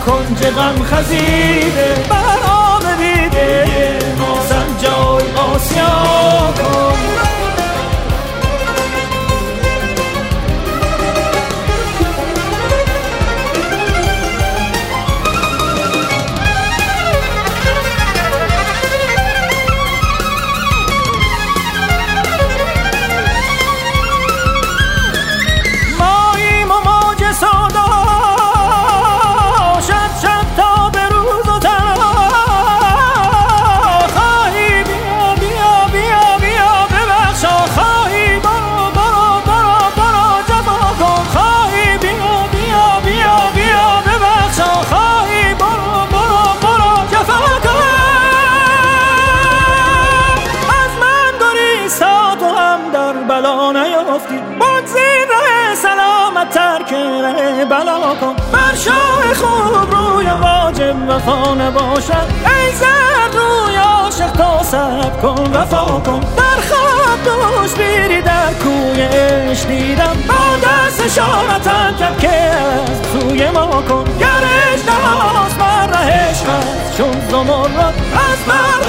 کنج غم خزیده بر آب دیده ما سنجای آسیا کن. بلا کن بر شاه خوب روی واجب وفا نباشد ای زرد روی عاشق تا صبر کن وفا کن. در خواب دوش بیری در کوی عشق دیدم با دست اشارتم کرد که از سوی ما کن. گر اژدهاست بر ره عشق چون زمرد از بر